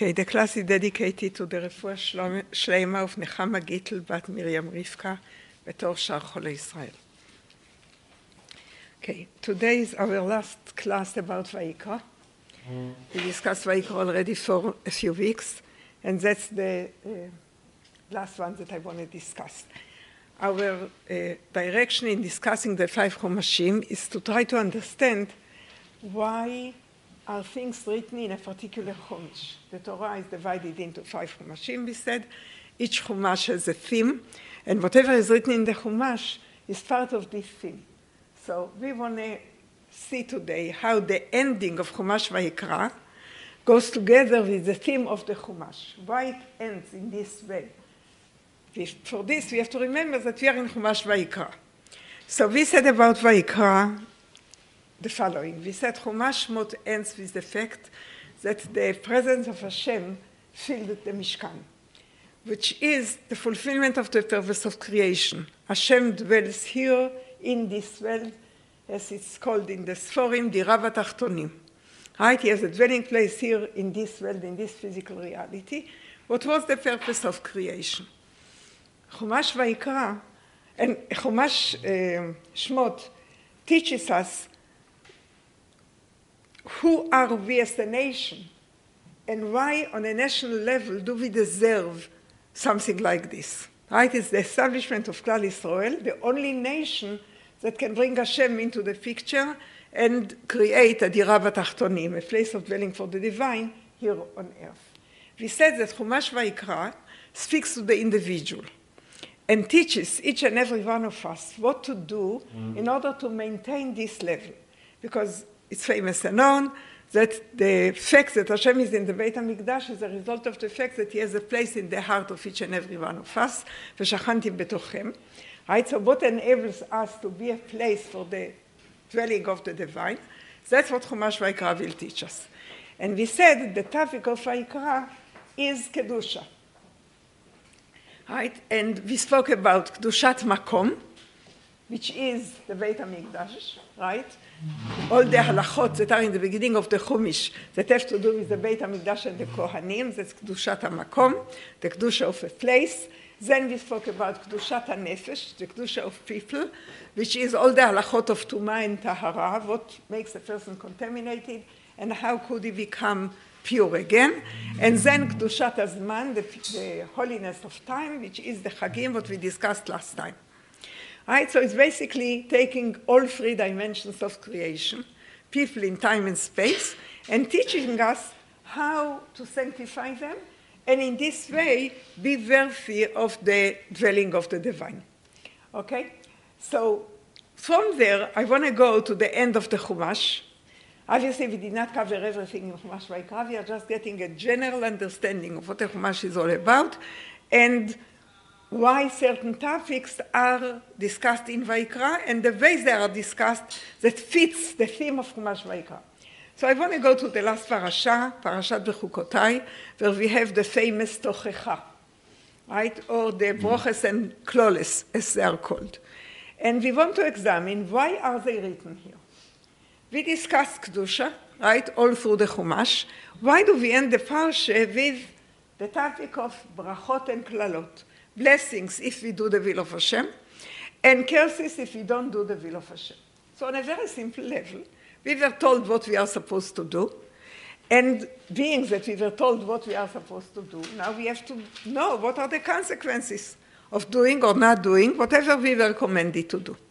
Okay, the class is dedicated to the רפואה שלמה ובנחמה גיטל בת מרים רבקה בתור שאר חולי ישראל. Okay, today is our last class about Vayikra. We discussed Vayikra already for a few weeks, and that's the last one that I want to discuss. Our direction in discussing the 5 Chumashim is to try to understand why are things written in a particular Chumash. The Torah is divided into 5 Chumashim, we said. Each Chumash has a theme, and whatever is written in the Chumash is part of this theme. So we want to see today how the ending of Chumash Vayikra goes together with the theme of the Chumash. Why it ends in this way? For this, we have to remember that we are in Chumash Vayikra. So we said about Vayikra the following. We said Chumash Shmot ends with the fact that the presence of Hashem filled the Mishkan, which is the fulfillment of the purpose of creation. Hashem dwells here in this world, as it's called in the Sforim, the Rav HaTachtonim. Right? He has a dwelling place here in this world, in this physical reality. What was the purpose of creation? Chumash Vayikra and Chumash Shmot teaches us who are we as a nation, and why on a national level do we deserve something like this. Right? It's the establishment of Klal Yisrael, the only nation that can bring Hashem into the picture and create a Dira V'Tachtonim, a place of dwelling for the divine here on earth. We said that Chumash Vayikra speaks to the individual and teaches each and every one of us what to do in order to maintain this level. Because it's famous and known that the fact that Hashem is in the Beit HaMikdash is a result of the fact that he has a place in the heart of each and every one of us. V'shachanti betochem. Right? So what enables us to be a place for the dwelling of the divine? That's what Chumash Vayikra will teach us. And we said the topic of Vayikra is Kedusha. Right? And we spoke about Kedushat Makom, which is the Beit HaMikdash, right? All the halachot that are in the beginning of the Chumash that have to do with the Beit HaMikdash and the Kohanim, that's Kedushat HaMakom, the Kedusha of a place. Then we spoke about Kedushat HaNefesh, the Kedusha of people, which is all the halachot of Tumah and Tahara, what makes a person contaminated, and how could he become pure again. And then Kedushat HaZman, the holiness of time, which is the Chagim, what we discussed last time. Right? So it's basically taking all 3 dimensions of creation, people in time and space, and teaching us how to sanctify them, and in this way be worthy of the dwelling of the divine. Okay? So from there, I want to go to the end of the Chumash. Obviously, we did not cover everything in Chumash Vayikra. We are just getting a general understanding of what the Chumash is all about, and why certain topics are discussed in Vayikra, and the ways they are discussed that fits the theme of Chumash Vayikra. So I want to go to the last parasha, Parashat Bechukotai, where we have the famous Tochecha, right? Or the Broches and Kloles, as they are called. And we want to examine why are they written here. We discussed Kedusha, right, all through the Chumash. Why do we end the parsha with the topic of Brachot and Klalot? Blessings if we do the will of Hashem, and curses if we don't do the will of Hashem. So on a very simple level, we were told what we are supposed to do, and being that we were told what we are supposed to do, now we have to know what are the consequences of doing or not doing whatever we were commanded to do.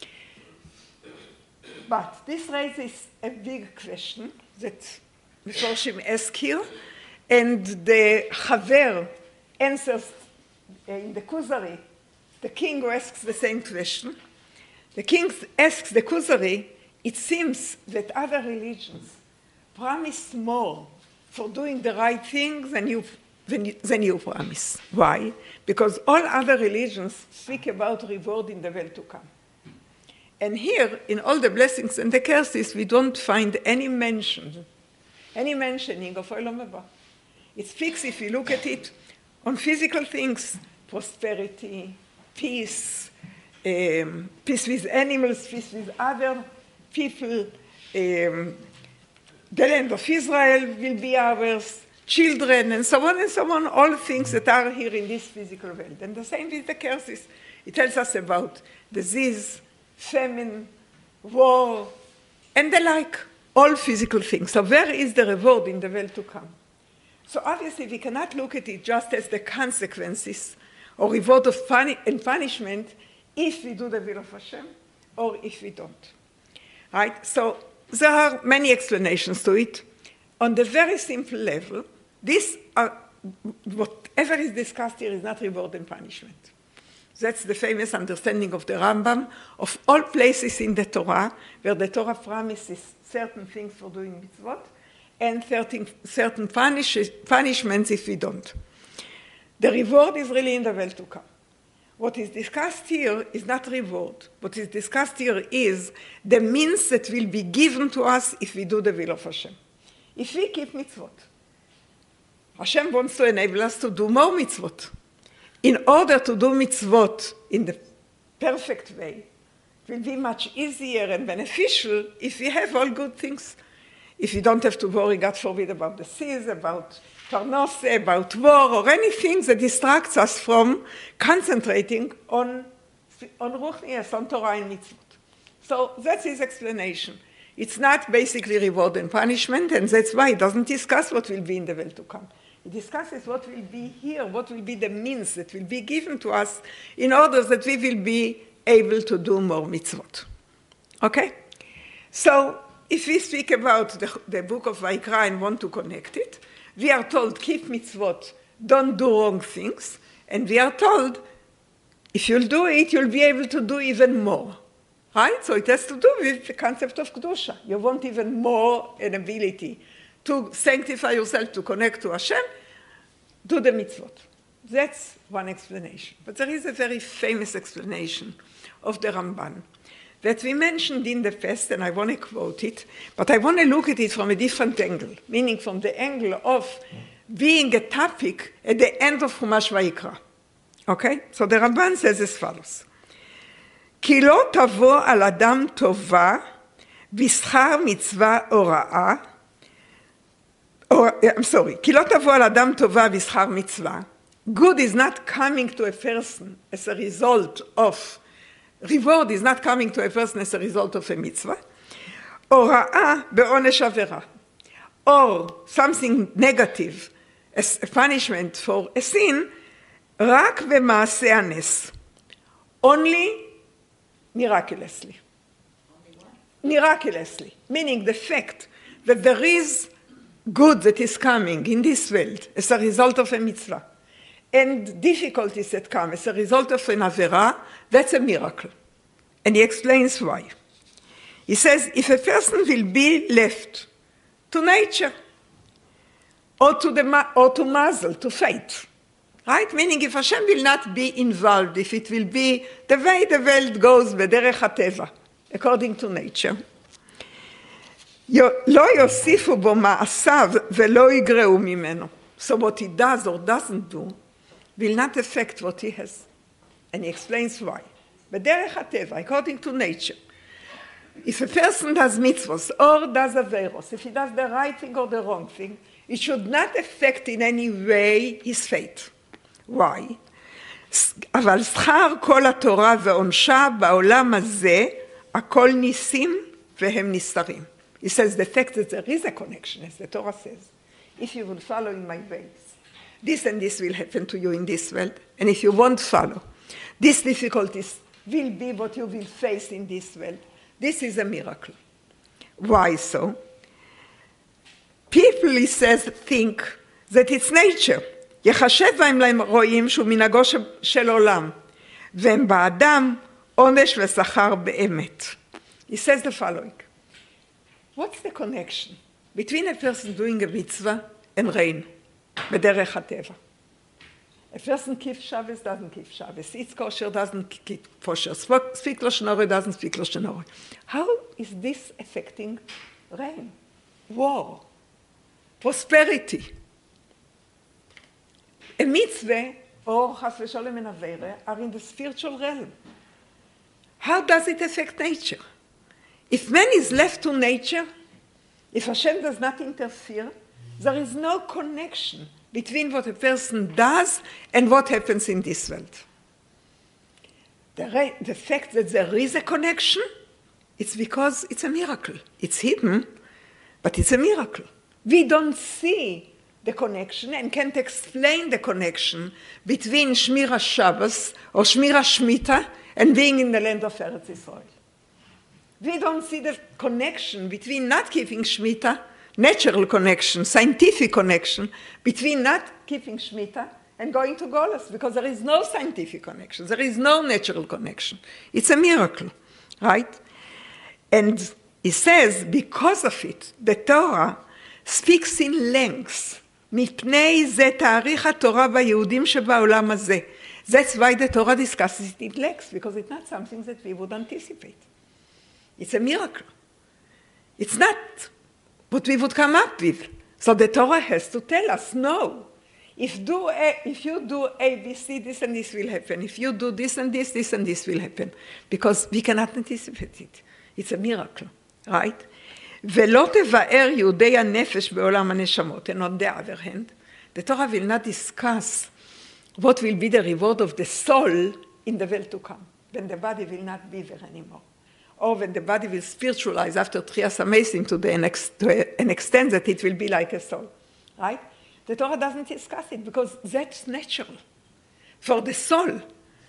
But this raises a big question that Meforshim ask here, and the Chaver answers in the Kuzari. The king asks the same question. The king asks the Kuzari, it seems that other religions promise more for doing the right thing than you promise. Why? Because all other religions speak about reward in the world to come. And here, in all the blessings and the curses, we don't find any mentioning of Olam Haba. It speaks, if you look at it, on physical things, prosperity, peace, peace with animals, peace with other people, the land of Israel will be ours, children, and so on, all things that are here in this physical world. And the same with the curses. It tells us about disease, famine, war, and the like, all physical things. So where is the reward in the world to come? So obviously we cannot look at it just as the consequences or reward of and punishment if we do the will of Hashem or if we don't. Right? So there are many explanations to it. On the very simple level, whatever is discussed here is not reward and punishment. That's the famous understanding of the Rambam of all places in the Torah where the Torah promises certain things for doing mitzvot and certain punishments if we don't. The reward is really in the world to come. What is discussed here is not reward. What is discussed here is the means that will be given to us if we do the will of Hashem. If we keep mitzvot, Hashem wants to enable us to do more mitzvot. In order to do mitzvot in the perfect way, it will be much easier and beneficial if we have all good things. If you don't have to worry, God forbid, about the seas, about parnose, about war, or anything that distracts us from concentrating on ruchnias, on Torah and mitzvot. So that's his explanation. It's not basically reward and punishment, and that's why it doesn't discuss what will be in the world to come. It discusses what will be here, what will be the means that will be given to us in order that we will be able to do more mitzvot. Okay? So, if we speak about the book of Vayikra and want to connect it, we are told, keep mitzvot, don't do wrong things, and we are told, if you'll do it, you'll be able to do even more. Right? So it has to do with the concept of Kedusha. You want even more an ability to sanctify yourself, to connect to Hashem, do the mitzvot. That's one explanation. But there is a very famous explanation of the Ramban that we mentioned in the past, and I want to quote it, but I want to look at it from a different angle, meaning from the angle of being a topic at the end of Chumash Vayikra. Okay? So the Ramban says as follows, כי לא תבוא על אדם טובה בשכר מצווה או רעה, כי לא תבוא על אדם טובה בשכר מצווה. Good is not coming to a person as a result of, reward is not coming to a person as a result of a mitzvah, או רעה בעונש עבירה, or something negative as a punishment for a sin, רק במעשה הנס. Only miraculously. Miraculously. Meaning the fact that there is good that is coming in this world as a result of a mitzvah, and difficulties that come as a result of an avera, that's a miracle. And he explains why. He says, if a person will be left to nature, or to mazel, to fate, right? Meaning if Hashem will not be involved, if it will be the way the world goes, בדרך הטבע, according to nature, לא יוסיפו בו מעשיו ולא יגרעו ממנו. So what he does or doesn't do will not affect what he has. And he explains why. בדרך הטבע, according to nature, if a person does mitzvahs or does averos, if he does the right thing or the wrong thing, it should not affect in any way his fate. Why? אבל שכר כל התורה ועונשה בעולם הזה, הכל ניסים והם נסתרים. He says the fact that there is a connection, as the Torah says, if you will follow in my ways, this and this will happen to you in this world, and if you won't follow, these difficulties will be what you will face in this world. This is a miracle. Why so? People, he says, think that it's nature. יחשב בהם להם רואים שהוא מנהגו של עולם, והם באדם עונש ושכר באמת. He says the following. What's the connection between a person doing a mitzvah and rain? בדרך הטבע. A person keeps Shabbos, doesn't keep Shabbos. Eats kosher, doesn't keep kosher. Speak Lashon Hara, doesn't speak Lashon Hara. How is this affecting rain, war, prosperity? A mitzvah or chas v'sholem and avera are in the spiritual realm. How does it affect nature? If man is left to nature, if Hashem does not interfere, There is no connection between what a person does and what happens in this world. The fact that there is a connection, it's because it's a miracle. It's hidden, but it's a miracle. We don't see the connection and can't explain the connection between Shmira Shabbos or Shmira Shmita and being in the land of Eretz Israel. We don't see the connection between not keeping Shmita, natural connection, scientific connection, between not keeping Shmita and going to Golus, because there is no scientific connection, there is no natural connection. It's a miracle, right? And he says, because of it, the Torah speaks in lengths. מפני זה תאריך התורה ביהודים שבעולם הזה. That's why the Torah discusses it in lengths, because it's not something that we would anticipate. It's a miracle. It's not what we would come up with. So the Torah has to tell us, no. If you do A, B, C, this and this will happen. If you do this and this and this will happen. Because we cannot anticipate it. It's a miracle, right? ולא תבאר יהודי הנפש בעולם הנשמות. And on the other hand, the Torah will not discuss what will be the reward of the soul in the world to come, when the body will not be there anymore. Or when the body will spiritualize after Trias Amesim to an extent that it will be like a soul, right? The Torah doesn't discuss it because that's natural. For the soul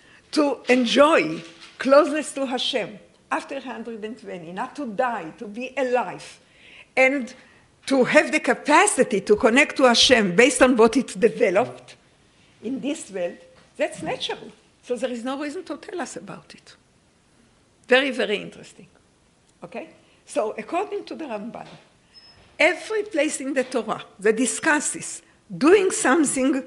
to enjoy closeness to Hashem after 120, not to die, to be alive, and to have the capacity to connect to Hashem based on what it developed in this world, that's natural. So there is no reason to tell us about it. Very, very interesting. Okay? So according to the Ramban, every place in the Torah that discusses doing something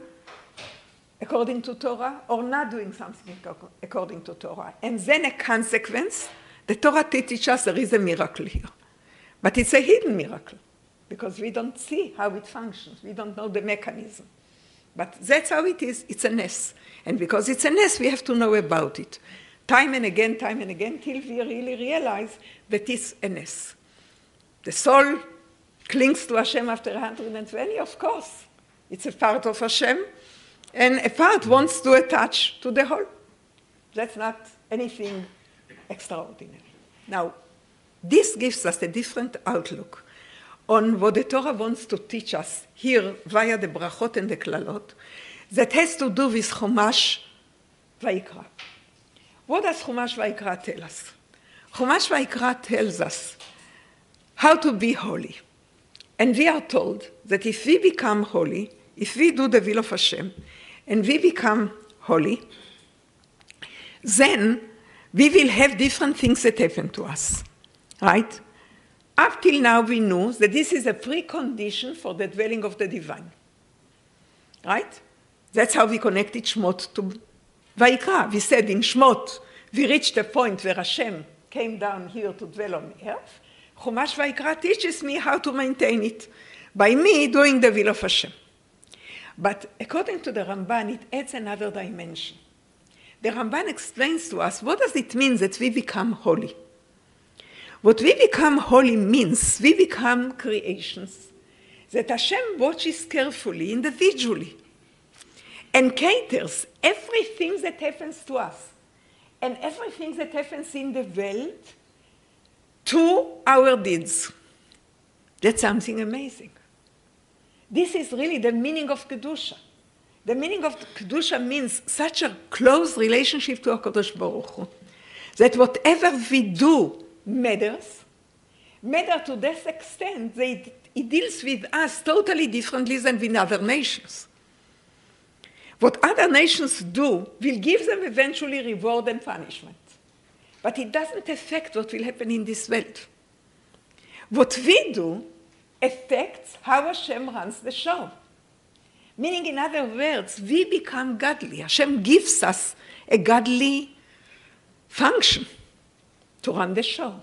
according to Torah or not doing something according to Torah, and then a consequence, the Torah teaches us there is a miracle here. But it's a hidden miracle because we don't see how it functions. We don't know the mechanism. But that's how it is. It's a ness. And because it's a ness, we have to know about it. Time and again, till we really realize that it's a ness. The soul clings to Hashem after 120, of course. It's a part of Hashem. And a part wants to attach to the whole. That's not anything extraordinary. Now, this gives us a different outlook on what the Torah wants to teach us here via the brachot and the klalot that has to do with Chumash Vayikra. What does Chumash Vayikra tell us? Chumash Vayikra tells us how to be holy. And we are told that if we become holy, if we do the will of Hashem, and we become holy, then we will have different things that happen to us, right? Up till now we knew that this is a precondition for the dwelling of the divine, right? That's how we connected Shmot to Vayikra. We said in Shmot, we reached a point where Hashem came down here to dwell on the earth. Chumash Vayikra teaches me how to maintain it by me doing the will of Hashem. But according to the Ramban, it adds another dimension. The Ramban explains to us, what does it mean that we become holy? What we become holy means we become creations that Hashem watches carefully, individually, and caters everything that happens to us and everything that happens in the world to our deeds. That's something amazing. This is really the meaning of Kedusha. The meaning of Kedusha means such a close relationship to HaKadosh Baruch Hu, that whatever we do matters to this extent that it deals with us totally differently than with other nations. What other nations do will give them eventually reward and punishment. But it doesn't affect what will happen in this world. What we do affects how Hashem runs the show. Meaning, in other words, we become godly. Hashem gives us a godly function to run the show.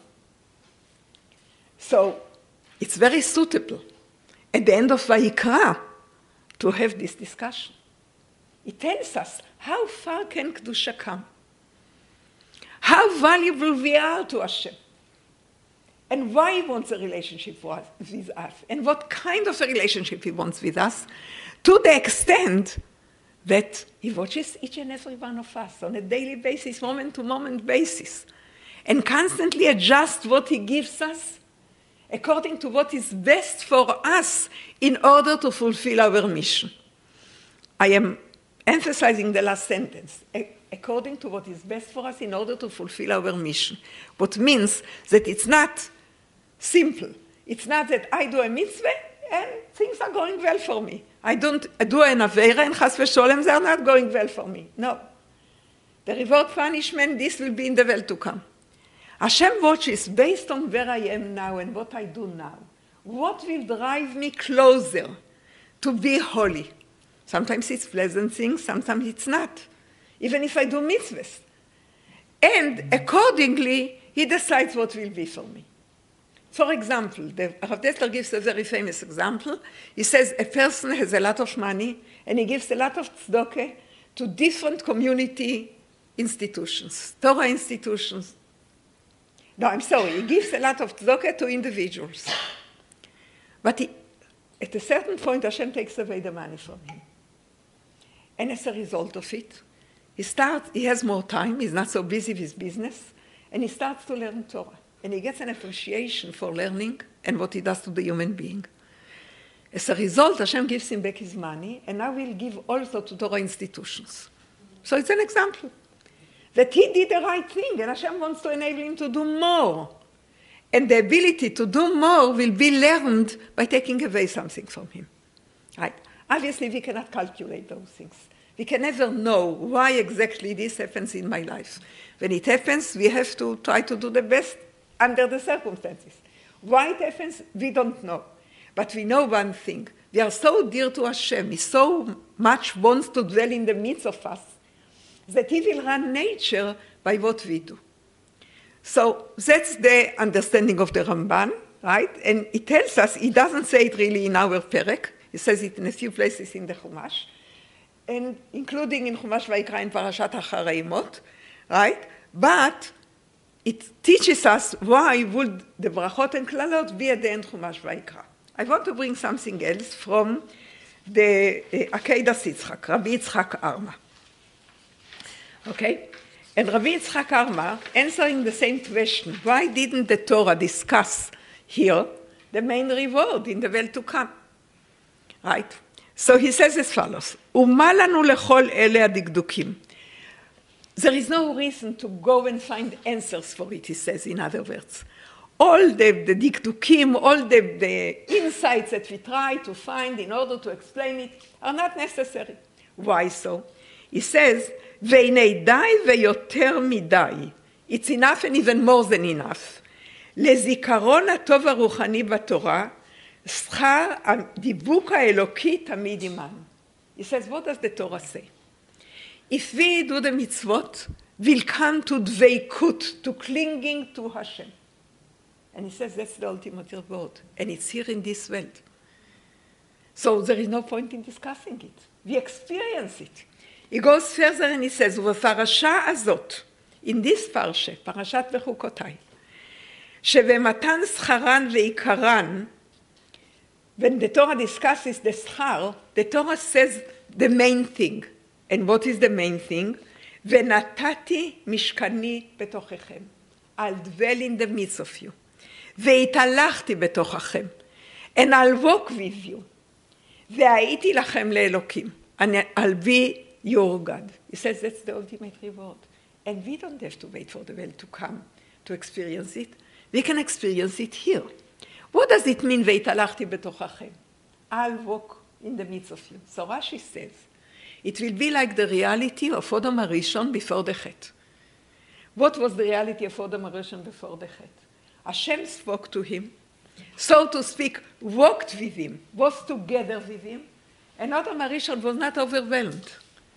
So it's very suitable at the end of Vayikra to have this discussion. It tells us how far can Kedusha come? How valuable we are to Hashem. and why he wants a relationship with us, and what kind of a relationship he wants with us, to the extent that he watches each and every one of us on a daily basis, moment-to-moment basis, and constantly adjusts what he gives us according to what is best for us in order to fulfill our mission. I am emphasizing the last sentence, according to what is best for us in order to fulfill our mission. What means that it's not simple. It's not that I do a mitzvah and things are going well for me. I don't do an avera and chas v'sholem, they are not going well for me. No. The reward punishment, this will be in the world to come. Hashem watches based on where I am now and what I do now. What will drive me closer to be holy? Sometimes it's pleasant things, sometimes it's not. Even if I do mitzvahs. And accordingly, he decides what will be for me. For example, Rav Dessler gives a very famous example. He says a person has a lot of money and he gives a lot of tzedakah to different community institutions, Torah institutions. No, I'm sorry, he gives a lot of tzedakah to individuals. But at a certain point, Hashem takes away the money from him. And as a result of it, he has more time, he's not so busy with business, and he starts to learn Torah. And he gets an appreciation for learning and what he does to the human being. As a result, Hashem gives him back his money, and now he'll give also to Torah institutions. So it's an example that he did the right thing, and Hashem wants to enable him to do more. And the ability to do more will be learned by taking away something from him. Right? Obviously, we cannot calculate those things. We can never know why exactly this happens in my life. When it happens, we have to try to do the best under the circumstances. Why it happens, we don't know. But we know one thing. We are so dear to Hashem. He so much wants to dwell in the midst of us that he will run nature by what we do. So that's the understanding of the Ramban, right? And it tells us, he doesn't say it really in our perek. He says it in a few places in the Chumash, and including in Chumash Vayikra and Parashat Acharei Mot, right? But it teaches us why would the brachot and klalot be at the end Chumash Vayikra. I want to bring something else from the Akedas Yitzchak, Rabbi Yitzchak Arma. Okay? And Rabbi Yitzchak Arma, answering the same question, why didn't the Torah discuss here the main reward in the world to come? Right? So he says as follows, ומה לנו לכל אלה הדקדוקים? There is no reason to go and find answers for it, he says, in other words. All the dikdukim, all the insights that we try to find in order to explain it are not necessary. Why so? He says, והנה די ויותר מדי. It's enough and even more than enough. לזיכרון הטוב הרוחני בתורה, שכר הדיבוק האלוקי תמיד עמנו. He says, what does the Torah say? If we do the mitzvot, we'll come to dveikut, to clinging to Hashem. And he says that's the ultimate reward. And it's here in this world. So there is no point in discussing it. We experience it. He goes further and he says, ובפרשה הזאת, in this parsha, פרשת בחוקותיי, שבמתן שכרן ועיקרן, when the Torah discusses the schar, the Torah says the main thing. And what is the main thing? ונתתי משכני בתוככם. I'll dwell in the midst of you. והתהלכתי בתוככם. And I'll walk with you. והייתי לכם לאלוקים. And I'll be your God. He says that's the ultimate reward. And we don't have to wait for the world to come to experience it. We can experience it here. What does it mean, והתהלכתי בתוככם? I'll walk in the midst of you. So Rashi says, it will be like the reality of Odom HaRishon before the Chet. What was the reality of Odom HaRishon before the Chet? Hashem spoke to him, so to speak, walked with him, was together with him, and Odom HaRishon was not overwhelmed.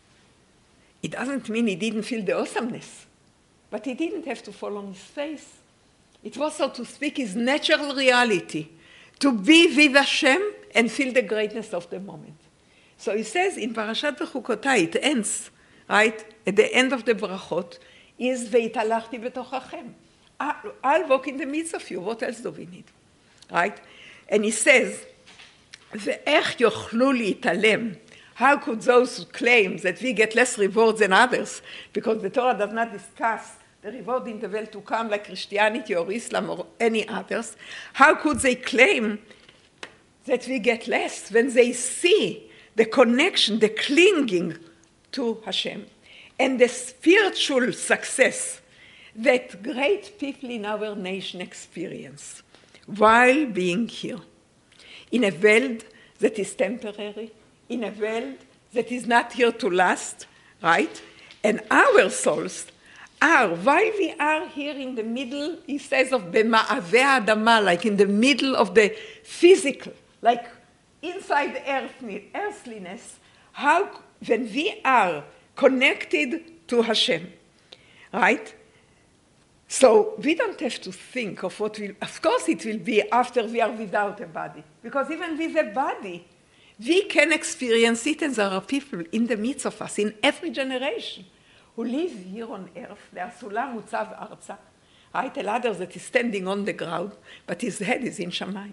It doesn't mean he didn't feel the awesomeness, but he didn't have to fall on his face. It was, so to speak, his natural reality, to be with Hashem and feel the greatness of the moment. So he says in Parashat Bechukotai, it ends, right, at the end of the brachot, is והתהלכתי בתוככם. I'll walk in the midst of you. What else do we need? Right? And he says, ואיך יוכלו להתעלם? How could those who claim that we get less rewards than others, because the Torah does not discuss the reward in the world to come like Christianity or Islam or any others, how could they claim that we get less when they see the connection, the clinging to Hashem, and the spiritual success that great people in our nation experience while being here, in a world that is temporary, in a world that is not here to last, right? And our souls are, while we are here in the middle, he says of במעבה האדמה, like in the middle of the physical, like inside the earthliness, how, when we are connected to Hashem, right? So we don't have to think of what will, of course it will be after we are without a body, because even with a body, we can experience it, and there are people in the midst of us, in every generation, who live here on earth. They are סולם מוצב ארצה, right? A ladder that is standing on the ground, but his head is in Shamayim.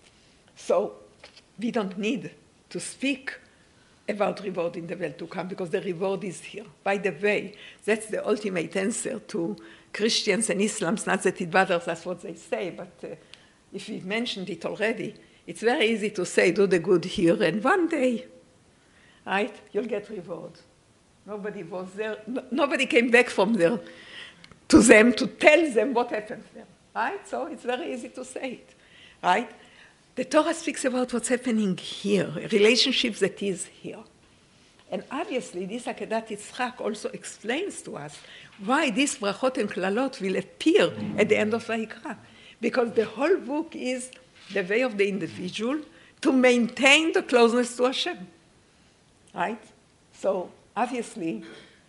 So we don't need to speak about reward in the world to come, because the reward is here. By the way, that's the ultimate answer to Christians and Islams, not that it bothers us what they say, but if we've mentioned it already, it's very easy to say, do the good here, and one day, right, you'll get reward. Nobody was there, nobody came back from there to them to tell them what happened there, right? So it's very easy to say it, right? The Torah speaks about what's happening here, a relationship that is here. And obviously, this Akedat Yitzchak also explains to us why these brachot and klalot will appear at the end of Vayikra. Because the whole book is the way of the individual to maintain the closeness to Hashem, right? So obviously,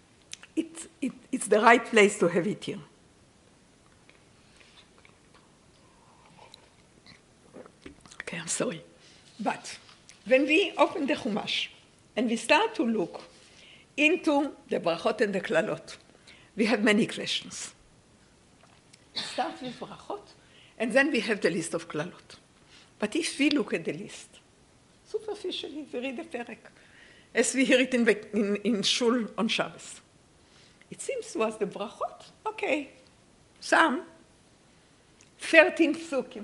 it's the right place to have it here. Okay, I'm sorry. But when we open the Chumash and we start to look into the brachot and the klalot, we have many questions. We start with brachot, and then we have the list of klalot. But if we look at the list, superficially, we read the perek, as we hear it in Shul on Shabbos. It seems to us the brachot, okay, some, 13 psukim.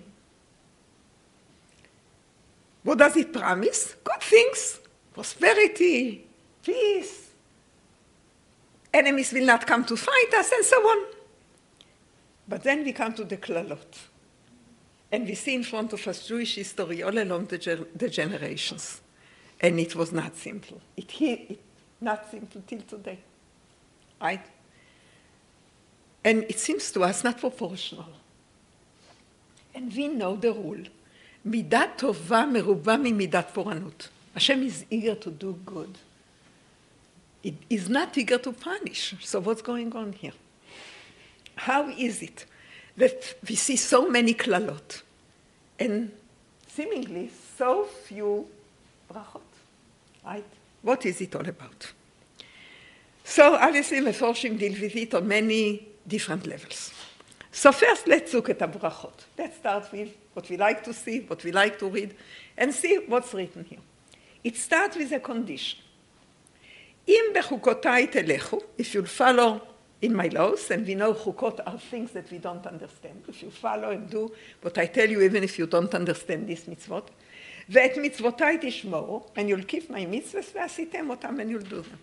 What does it promise? Good things, prosperity, peace. Enemies will not come to fight us, and so on. But then we come to the klalot. And we see in front of us Jewish history all along the generations. And it was not simple. It's not simple till today, right? And it seems to us not proportional. And we know the rule. Midat tova meruba mimidat poranut. Hashem is eager to do good. It is not eager to punish. So what's going on here? How is it that we see so many klalot and seemingly so few brachot, right? What is it all about? So obviously Meforshim deal with it on many different levels. So first let's look at the brachot. Let's start with what we like to see, what we like to read, and see what's written here. It starts with a condition. Im bechukotai telechu, if you'll follow in my laws, and we know chukot are things that we don't understand. If you follow and do what I tell you, even if you don't understand these mitzvot, ואת מצוותיי תשמורו, and you'll keep my mitzvahs, ועשיתם אותם, and you'll do them.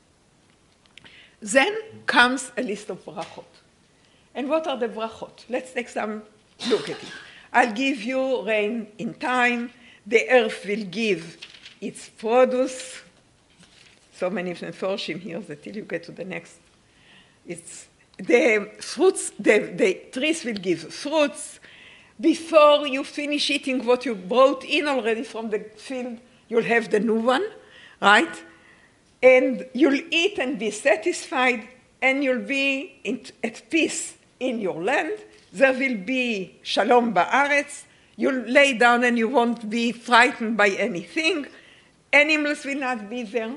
Then comes a list of brachot. And what are the brachot? Let's take some look at it. I'll give you rain in time. The earth will give its produce. So many Meforshim here that till you get to the next. It's the fruits, the trees will give fruits. Before you finish eating what you brought in already from the field, you'll have the new one, right? And you'll eat and be satisfied, and you'll be at peace in your land. There will be shalom ba'aretz. You'll lay down and you won't be frightened by anything. Animals will not be there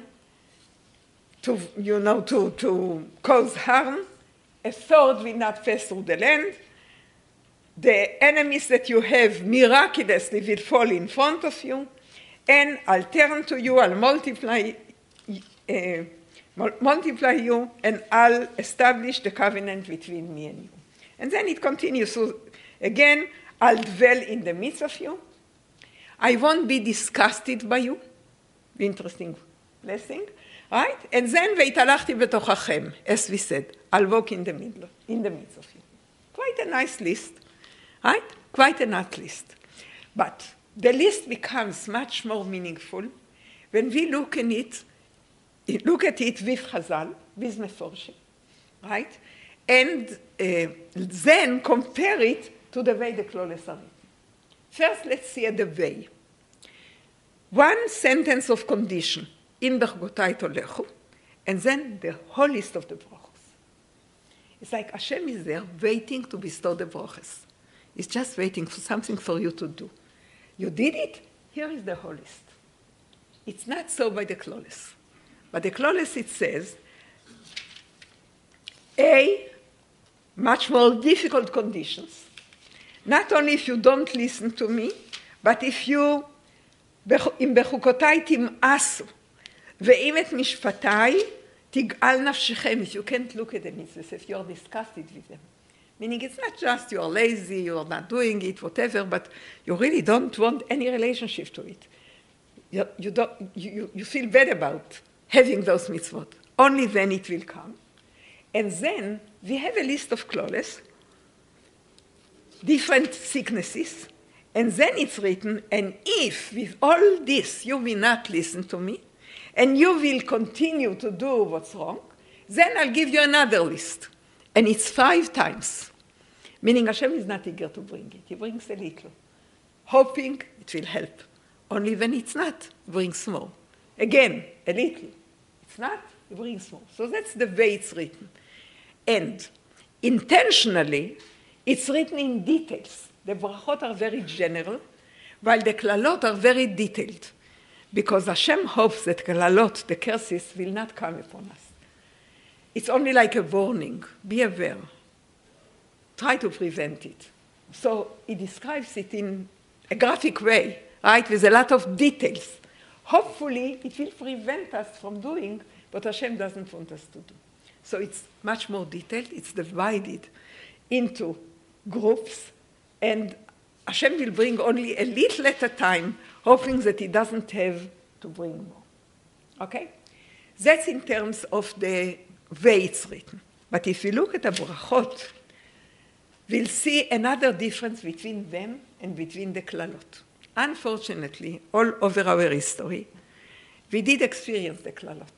to cause harm. A sword will not pass through the land. the enemies that you have miraculously will fall in front of you, and I'll turn to you, I'll multiply you, and I'll establish the covenant between me and you. And then it continues. So again, I'll dwell in the midst of you. I won't be disgusted by you. Interesting blessing, right? And then, והתהלכתי בתוככם, as we said, I'll walk in the midst of you. Quite a nice list, right? Quite a nice list. But the list becomes much more meaningful when we look at it with Chazal, with Meforshim, right? And then compare it to the way the Kloles are written. First, let's see the way. One sentence of condition, in bechgotai tolechu, and then the whole list of the brachos. It's like Hashem is there waiting to bestow the brachos. He's just waiting for something for you to do. You did it, here is the whole list. It's not so by the Kloles. But the Kloles, it says, much more difficult conditions. Not only if you don't listen to me, but if you, אם בחוקותיי תמאסו, ואם את משפטיי תגאל נפשכם, if you can't look at the mitzvahs, if you're disgusted with them. Meaning it's not just you're lazy, you're not doing it, whatever, but you really don't want any relationship to it. You feel bad about having those mitzvot. Only then it will come. And then we have a list of kloles, different sicknesses, and then it's written, and if with all this you will not listen to me, and you will continue to do what's wrong, then I'll give you another list. And it's 5 times. Meaning Hashem is not eager to bring it. He brings a little, hoping it will help. Only when it's not, he brings more. Again, a little. It's not, he brings more. So that's the way it's written. And intentionally, it's written in details. The brachot are very general, while the klalot are very detailed. Because Hashem hopes that klalot, the curses, will not come upon us. It's only like a warning. Be aware. Try to prevent it. So he describes it in a graphic way, right, with a lot of details. Hopefully, it will prevent us from doing what Hashem doesn't want us to do. So it's much more detailed. It's divided into groups, and Hashem will bring only a little at a time, hoping that he doesn't have to bring more. Okay? That's in terms of the way it's written. But if we look at the brachot, we'll see another difference between them and between the klalot. Unfortunately, all over our history, we did experience the klalot.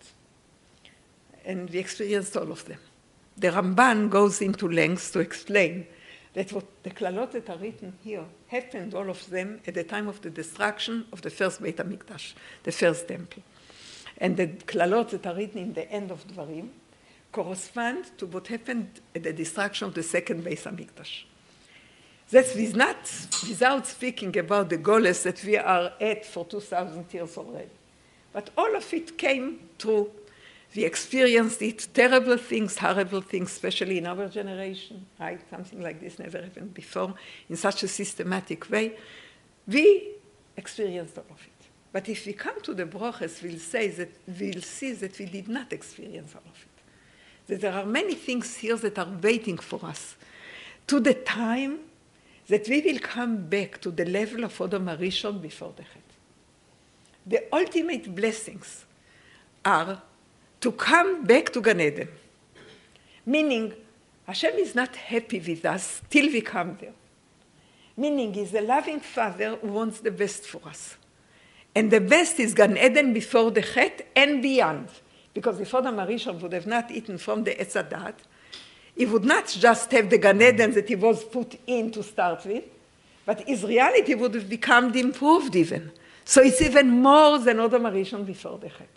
And we experienced all of them. The Ramban goes into lengths to explain that what the klalot that are written here happened, all of them, at the time of the destruction of the first Beit HaMikdash, the first temple. And the klalot that are written in the end of Dvarim correspond to what happened at the destruction of the second Beit HaMikdash. That's without speaking about the goles that we are at for 2,000 years already. But all of it came true. We experienced it, terrible things, horrible things, especially in our generation, right? Something like this never happened before in such a systematic way. We experienced all of it. But if we come to the brachos, we'll see that we did not experience all of it. That there are many things here that are waiting for us to the time that we will come back to the level of Odom HaRishon before the Chet. The ultimate blessings are to come back to Gan Eden. Meaning, Hashem is not happy with us till we come there. Meaning, he's a loving father who wants the best for us. And the best is Gan Eden before the Chet and beyond. Because if Odom HaRishon would have not eaten from the Etz HaDaat, he would not just have the Gan Eden that he was put in to start with, but his reality would have become improved even. So it's even more than Odom HaRishon before the Chet.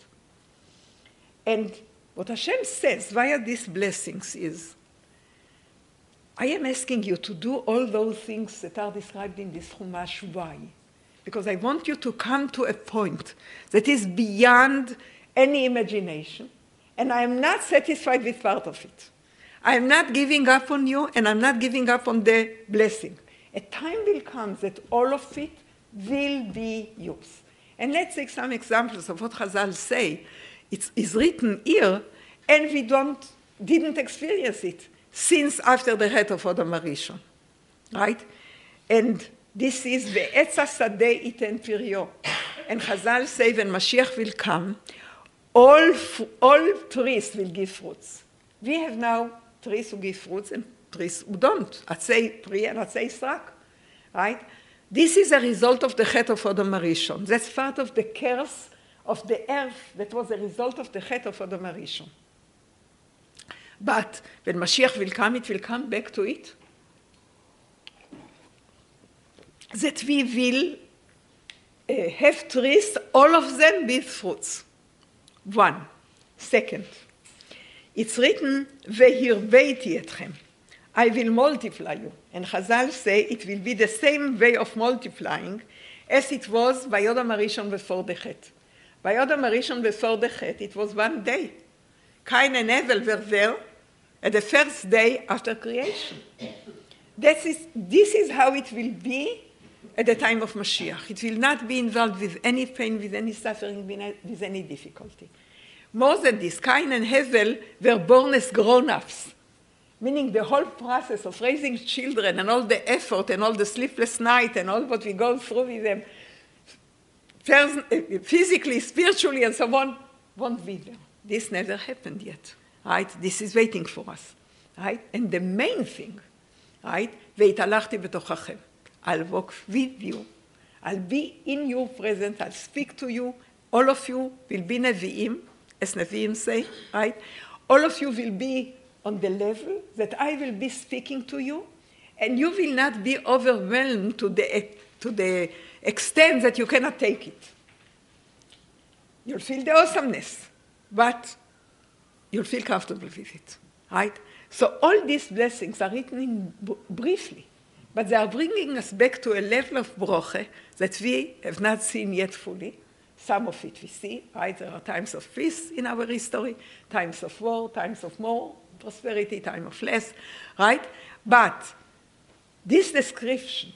And what Hashem says via these blessings is, I am asking you to do all those things that are described in this Chumash. Why? Because I want you to come to a point that is beyond any imagination, and I am not satisfied with part of it. I am not giving up on you, and I'm not giving up on the blessing. A time will come that all of it will be used. And let's take some examples of what Chazal say. It's written here, and we didn't experience it since after the death of Adam HaRishon, right? And this is Ve'etz HaSadeh iten piryo. And Chazal say when Mashiach will come, all trees will give fruits. We have now trees who give fruits and trees who don't. Atzei pri and atzei srak, right? This is a result of the Chet of Adam HaRishon. That's part of the curse of the earth that was a result of the Chet of Adam HaRishon. But when Mashiach will come, it will come back to it. That we will have trees, all of them with fruits. One. Second, it's written, Vehirbeiti etchem. I will multiply you. And Chazal say it will be the same way of multiplying as it was by Adam HaRishon before the Chet. By Adam HaRishon before the Chet, it was one day. Cain and Abel were there at the first day after creation. This is how it will be at the time of Mashiach. It will not be involved with any pain, with any suffering, with any difficulty. More than this, Cain and Abel were born as grown-ups, meaning the whole process of raising children and all the effort and all the sleepless night and all what we go through with them, physically, spiritually, and so on, won't be there. This never happened yet, right? This is waiting for us, right? And the main thing, right? Ve'italachti betochachem. I'll walk with you. I'll be in your presence. I'll speak to you. All of you will be Nevi'im, as Nevi'im say, right? All of you will be on the level that I will be speaking to you, and you will not be overwhelmed to the extent that you cannot take it. You'll feel the awesomeness, but you'll feel comfortable with it, right? So all these blessings are written in briefly, but they are bringing us back to a level of broche that we have not seen yet fully. Some of it we see, right? There are times of peace in our history, times of war, times of more prosperity, time of less, right? But this description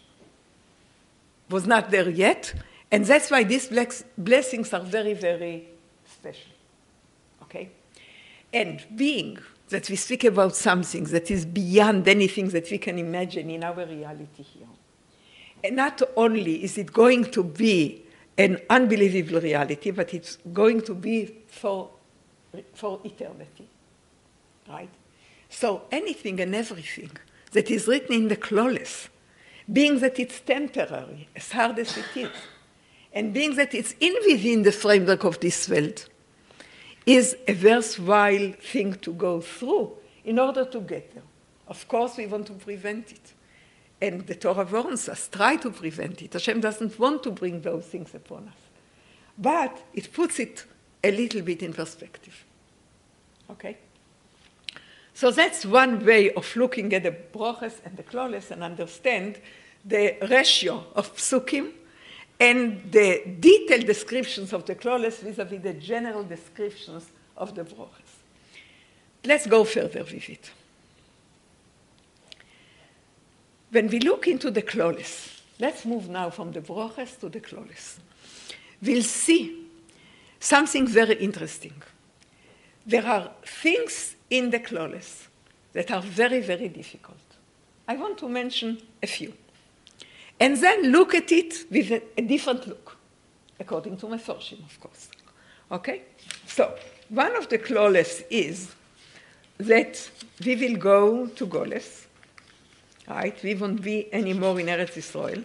was not there yet, and that's why these blessings are very, very special, okay? And being that we speak about something that is beyond anything that we can imagine in our reality here, and not only is it going to be an unbelievable reality, but it's going to be for eternity, right? So anything and everything that is written in the Kloles, being that it's temporary, as hard as it is, and being that it's within the framework of this world, is a worthwhile thing to go through in order to get there. Of course, we want to prevent it. And the Torah warns us, try to prevent it. Hashem doesn't want to bring those things upon us. But it puts it a little bit in perspective. Okay? So that's one way of looking at the broches and the kloles and understand the ratio of psukim and the detailed descriptions of the kloles vis-a-vis the general descriptions of the broches. Let's go further with it. When we look into the kloles, let's move now from the broches to the kloles. We'll see something very interesting. There are things in the kloles that are very, very difficult. I want to mention a few. And then look at it with a different look, according to Meforshim, of course. Okay? So, one of the kloles is that we will go to Goles. Right? We won't be anymore in Eretz Yisrael.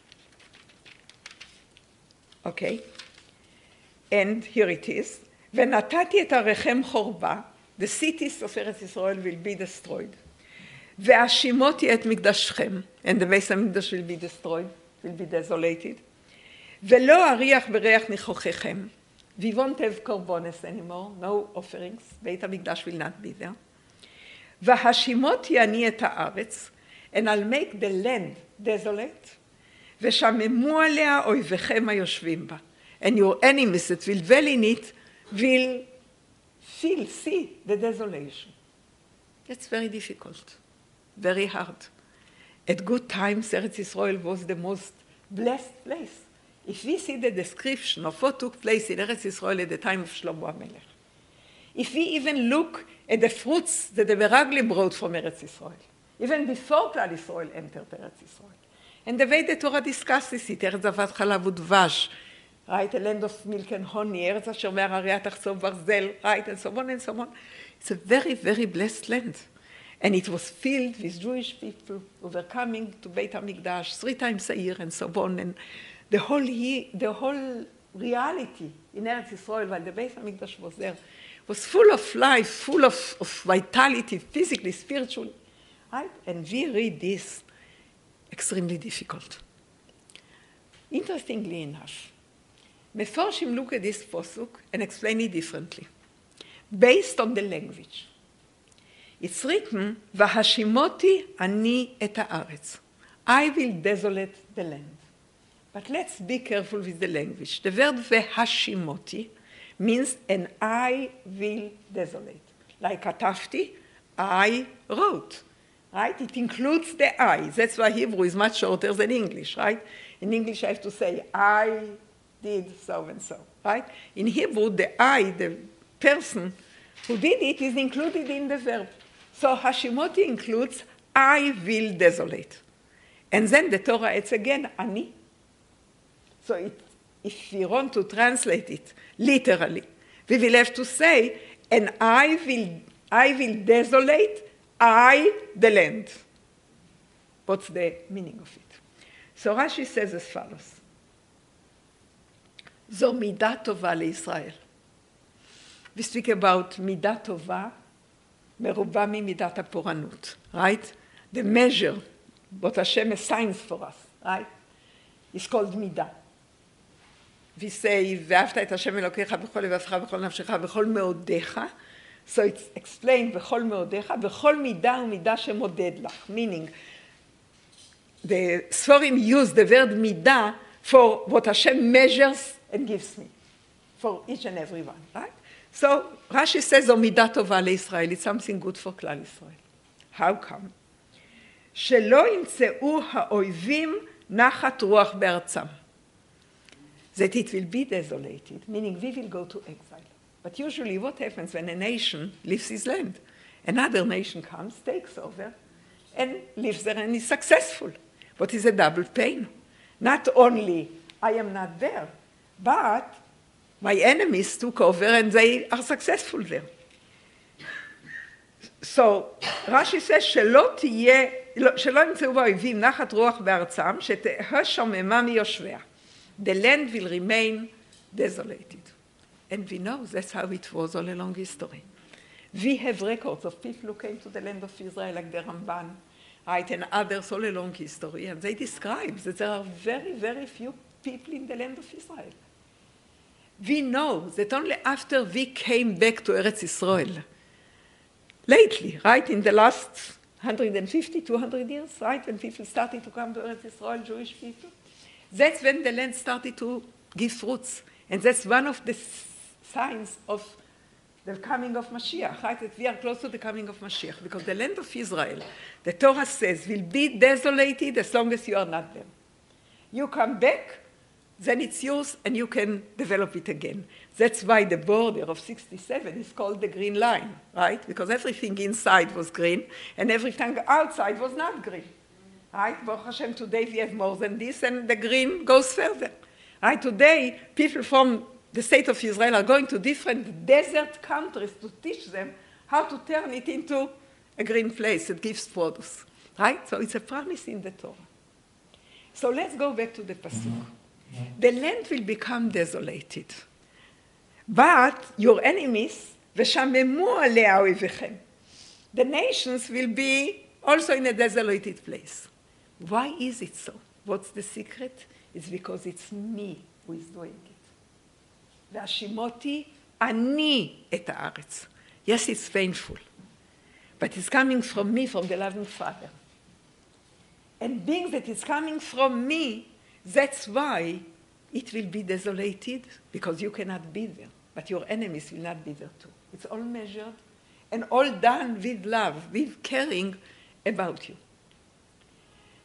Okay? And here it is. ונתתי את עריכם חורבה, the cities of Eretz Yisrael will be destroyed. והשימותי את מקדשכם, and the base המקדש will be destroyed, will be desolated. ולא אריח בריח ניחוחכם. We won't have korbanos anymore, no offerings. בית המקדש will not be there. והשימותי אני את הארץ, and I'll make the land desolate, ושממו עליה אויביכם היושבים בה. And your enemies that will dwell in it will see the desolation. That's very difficult, very hard. at good times, Eretz Yisrael was the most blessed place. If we see the description of what took place in Eretz Yisrael at the time of Shlomo HaMelech, if we even look at the fruits that the Meraglim brought from Eretz Yisrael, even before Klal Yisrael entered Eretz Yisrael, and the way the Torah discusses it, Eretz Zavat Chalav Udvash, right, a land of milk and honey, Eretz Asher Me'araria Tachsov Barzel, right, and so on and so on. It's a very, very blessed land. And it was filled with Jewish people who were coming to Beit HaMikdash 3 times a year and so on. And the whole reality in Eretz Yisrael, while the Beit HaMikdash was there, was full of life, full of vitality, physically, spiritually. Right? And we read this extremely difficult. Interestingly enough, Meforshim look at this posuk and explain it differently, based on the language. It's written, Vahashimoti ani et haaretz. I will desolate the land. But let's be careful with the language. The word Vahashimoti means, and I will desolate. Like Katafti, I wrote. Right? It includes the I. That's why Hebrew is much shorter than English, right? In English I have to say, I did so and so, right? In Hebrew, the I, the person who did it, is included in the verb. So Hashimoti includes, I will desolate. And then the Torah adds again, Ani. So if we want to translate it literally, we will have to say, and I will desolate, the land. What's the meaning of it? So Rashi says as follows. Zo midat tova leIsrael. We speak about midat tova, meruba midat haporanut, right? The measure, what Hashem assigns for us, right? Is called midah. We say, ואהבת את השם אלוקיך בכל לבבך, בכל נפשך, בכל מאודיך. So it's explained, בכל מאודיך, בכל מידה ומידה שמודד לך. Meaning, the Sforim use the word midah for what Hashem measures and gives me, for each and every one, right? So Rashi says, "O midah tova leIsrael." It's something good for Klal Yisrael. How come? שלא ימצאו האויבים נחת רוח בארצם. That it will be desolated, meaning we will go to exile. But usually what happens when a nation leaves his land? Another nation comes, takes over, and lives there and is successful. What is a double pain? Not only I am not there, but my enemies took over and they are successful there. So Rashi says, שלא ימצאו באויבים נחת רוח בארצם, שתהא שוממה מיושביה. The land will remain desolated. And we know that's how it was all along history. We have records of people who came to the land of Israel, like the Ramban, right, and others all along history, and they describe that there are very, very few people in the land of Israel. We know that only after we came back to Eretz Yisrael, lately, right, in the last 150, 200 years, right, when people started to come to Eretz Yisrael, Jewish people, that's when the land started to give fruits. And that's one of the signs of the coming of Mashiach, right? That we are close to the coming of Mashiach. Because the land of Israel, the Torah says, will be desolated as long as you are not there. You come back, then it's yours, and you can develop it again. That's why the border of 67 is called the green line, right? Because everything inside was green, and everything outside was not green. Right? Baruch Hashem, today we have more than this, and the green goes further. Right? Today, people from the state of Israel are going to different desert countries to teach them how to turn it into a green place that gives produce. Right? So it's a promise in the Torah. So let's go back to the pasuk. The land will become desolated, but your enemies, ושממו עליה אויביכם. The nations will be also in a desolated place. Why is it so? What's the secret? It's because it's me who is doing it. והשימותי אני את הארץ. Yes, it's painful, but it's coming from me, from the loving Father. And being that it's coming from me, that's why it will be desolated, because you cannot be there, but your enemies will not be there too. It's all measured and all done with love, with caring about you.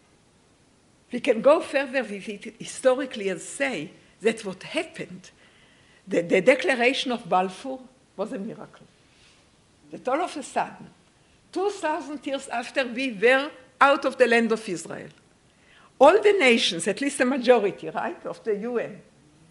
We can go further with it historically and say that what happened, the declaration of Balfour was a miracle. That all of a sudden, 2,000 years after we were out of the land of Israel, all the nations, at least the majority, right, of the UN,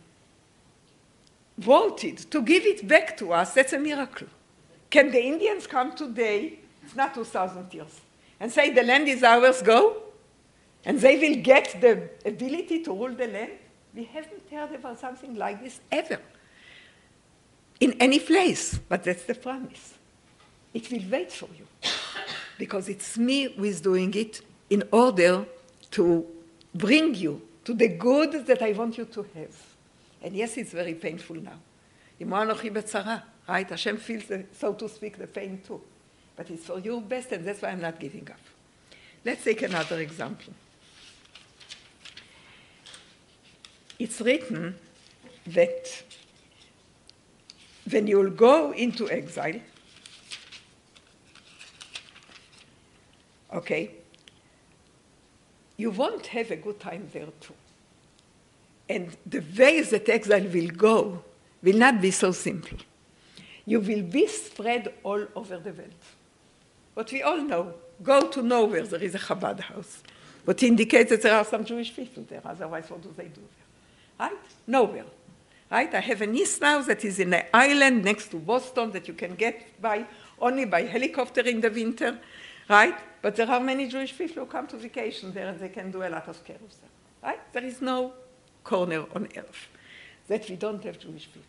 voted to give it back to us. That's a miracle. Can the Indians come today, it's not 2,000 years, and say the land is ours, go? And they will get the ability to rule the land? We haven't heard about something like this ever in any place, but that's the promise. It will wait for you because it's me who is doing it in order to bring you to the good that I want you to have. And yes, it's very painful now. Right? Hashem feels, so to speak, the pain too. But it's for your best, and that's why I'm not giving up. Let's take another example. It's written that when you'll go into exile, okay, you won't have a good time there too. And the ways that exile will go will not be so simple. You will be spread all over the world. What we all know, go to nowhere, there is a Chabad house. What indicates that there are some Jewish people there, otherwise what do they do there? Right? Nowhere. Right? I have a niece now that is in an island next to Boston that you can get by only by helicopter in the winter. Right? But there are many Jewish people who come to vacation there and they can do a lot of care of them. Right? There is no corner on earth that we don't have Jewish people.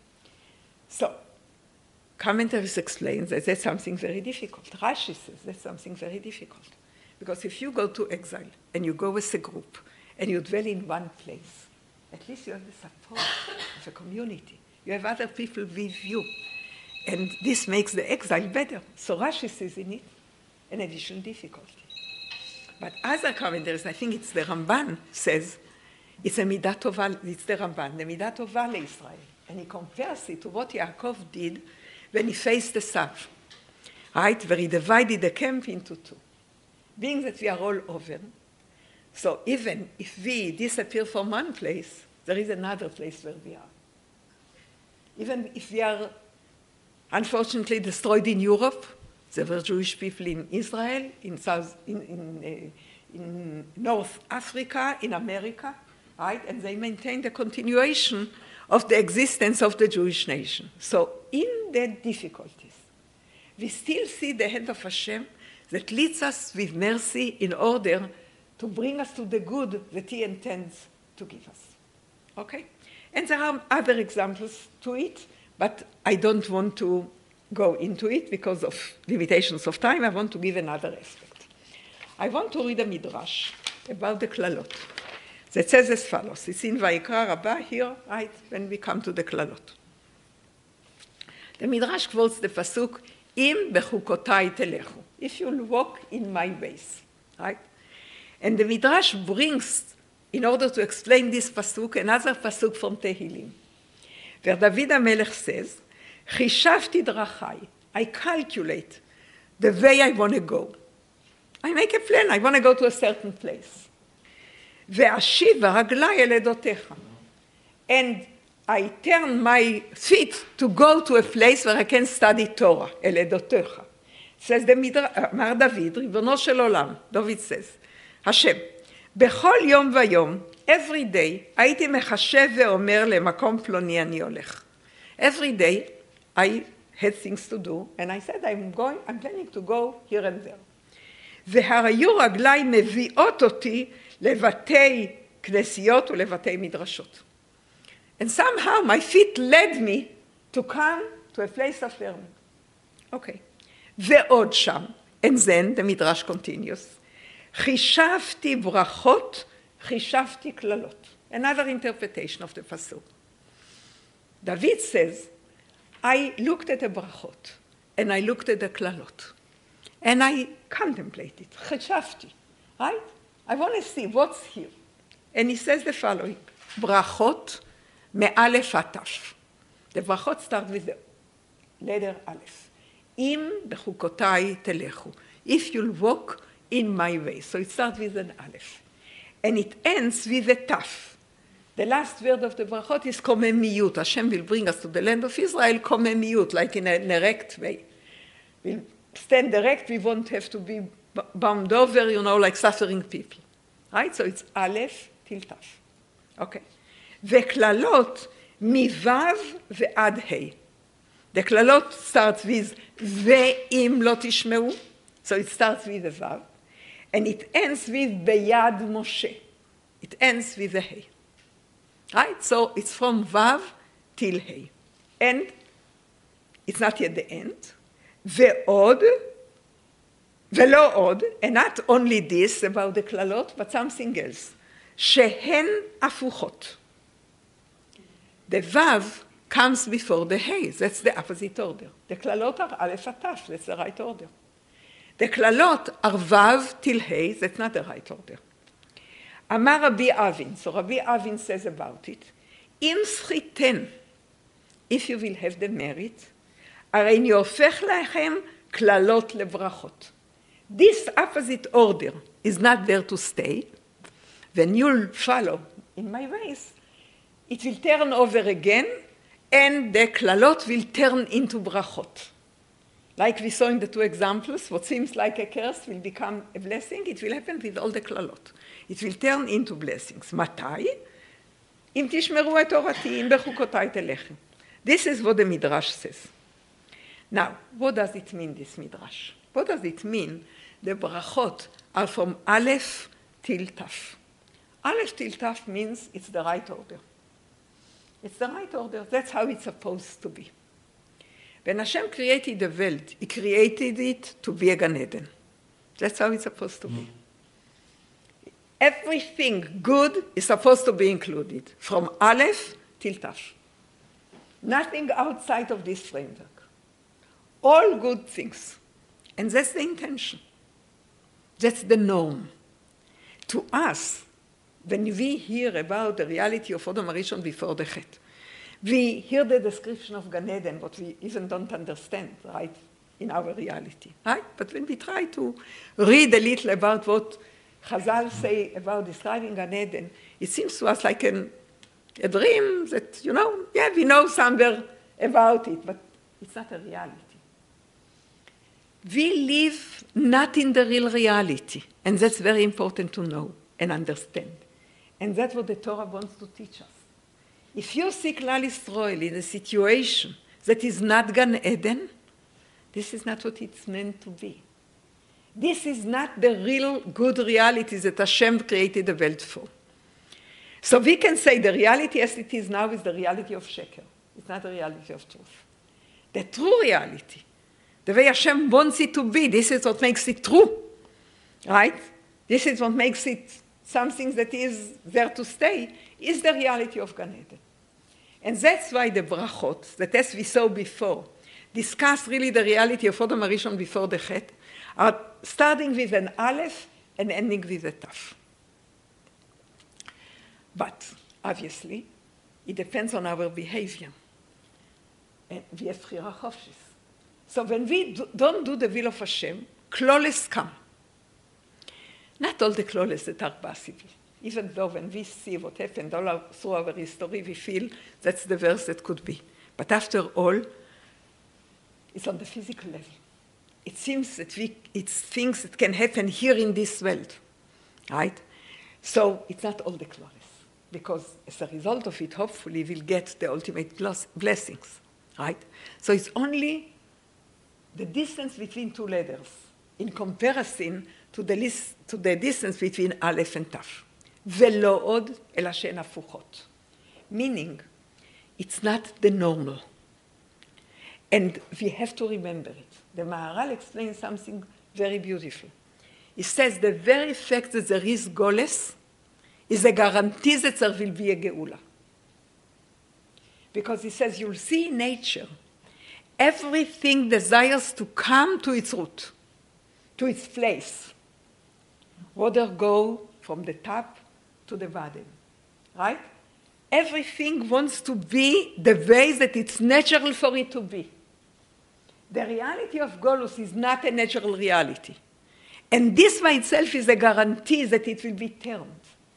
So, commentaries explain that that's something very difficult. Rashi says that's something very difficult. Because if you go to exile and you go as a group and you dwell in one place, at least you have the support of a community. You have other people with you. And this makes the exile better. So Rashi says in it an additional difficulty. But other commentaries, I think it's the Ramban, says it's a Midat Tova, it's the Ramban, the Midat Tova Israel. And he compares it to what Yaakov did when he faced the Sav, right? Where he divided the camp into two. Being that we are all over, so even if we disappear from one place, there is another place where we are. Even if we are unfortunately destroyed in Europe, there were Jewish people in Israel, in North Africa, in America, right? And they maintained the continuation of the existence of the Jewish nation. So in the difficulties, we still see the hand of Hashem that leads us with mercy in order to bring us to the good that he intends to give us. Okay? And there are other examples to it, but I don't want to go into it because of limitations of time. I want to give another aspect. I want to read a midrash about the klalot that says as follows. It's in Vayikra Rabbah here, right, when we come to the klalot. The midrash quotes the pasuk, Im bechukotai telechu, if you'll walk in my ways, right? And the midrash brings, in order to explain this pasuk, another pasuk from Tehillim, where David HaMelech says, Chishavti drachai, I calculate the way I want to go. I make a plan, I want to go to a certain place. Ve'ashiv raglai el edotecha. And I turn my feet to go to a place where I can study Torah, el edotecha. Says the Midrash, Mar David, Ribono shel Olam, David says, Hashem, bechol yom vayom, every day, הייתי מחשב ואומר למקום פלוני אני הולך. Every day, I had things to do, and I said, I'm planning to go here and there. והיו רגליי מביאות אותי לבתי כנסיות ולבתי מדרשות. And somehow my feet led me to come to a place of learning. Okay. ועוד שם, and then the midrash continues, חישבתי ברכות, חישבתי קללות. Another interpretation of the pasuk. David says, I looked at the brachot, and I looked at the klalot, and I contemplated, חישבתי, right? I want to see what's here. And he says the following, brachot מאלף עד תף. The brachot start with the letter aleph. Im bechukotai telechu. If you'll walk in my way. So it starts with an aleph. and it ends with a taf. The last word of the brachot is komemiyut. Hashem will bring us to the land of Israel, komemiyut, like in an erect way. We'll stand erect, we won't have to be bound over, like suffering people. Right? So it's aleph till taf. Okay. וכללות מו' ועד ה'. The כללות starts with ואם לא תשמעו, so it starts with a vav, and it ends with ביד משה. It ends with a ה'. Right? So it's from vav till ה'. And it's not yet the end. ועוד, ולא עוד, and not only this about the כללות, but something else. שהן הפוכות. The vav comes before the hay. That's the opposite order. The klalot are aleph ataf. That's the right order. The klalot are vav till hay. That's not the right order. Amar Rabbi Avin. So Rabbi Avin says about it, Im schiten, if you will have the merit, הרי אני הופך לכם כללות לברכות. This opposite order is not there to stay. When you'll follow in my ways, it will turn over again, and the klalot will turn into brachot. Like we saw in the two examples, what seems like a curse will become a blessing. It will happen with all the klalot. It will turn into blessings. מתי? אם תשמרו את תורתי, אם בחוקותיי תלכו. This is what the Midrash says. Now, what does it mean, this Midrash? What does it mean? The brachot are from Aleph till Taf. Aleph till Taf means it's the right order. It's the right order. That's how it's supposed to be. When Hashem created the world, He created it to be a Gan Eden. That's how it's supposed to be. Everything good is supposed to be included, from Aleph till Taf. Nothing outside of this framework. All good things. And that's the intention. That's the norm. To us, when we hear about the reality of Odom HaRishon before the Chet, we hear the description of Gan Eden, what we even don't understand, right, in our reality, right? But when we try to read a little about what Chazal say about describing Gan Eden, it seems to us like a dream that, we know somewhere about it, but it's not a reality. We live not in the real reality, and that's very important to know and understand. And that's what the Torah wants to teach us. If you see Klal Yisrael in a situation that is not Gan Eden, this is not what it's meant to be. This is not the real good reality that Hashem created the world for. So we can say the reality as it is now is the reality of Sheker. It's not the reality of truth. The true reality, the way Hashem wants it to be, this is what makes it true, right? This is what makes it something that is there to stay, is the reality of Gan Eden. And that's why the brachot, that as we saw before, discuss really the reality of Odom HaRishon before the Chet, are starting with an Aleph and ending with a Taf. But, obviously, it depends on our behavior. And we have Bechira Chofshis. So when we don't do the will of Hashem, kloles come. Not all the kloles that are possible. Even though when we see what happened all through our history, we feel that's the worst that could be. But after all, it's on the physical level. It seems that it's things that can happen here in this world, right? So it's not all the kloles, because as a result of it, hopefully we'll get the ultimate blessings, right? So it's only the distance between two letters in comparison to the distance between Aleph and Taf. ולא עוד, אלא שהן הפוכות. Meaning, it's not the normal. And we have to remember it. The Maharal explains something very beautiful. He says the very fact that there is Goles is a guarantee that there will be a Geula. Because he says you'll see in nature, everything desires to come to its root, to its place. Water go from the top to the bottom, right? Everything wants to be the way that it's natural for it to be. The reality of Golus is not a natural reality. And this by itself is a guarantee that it will be turned.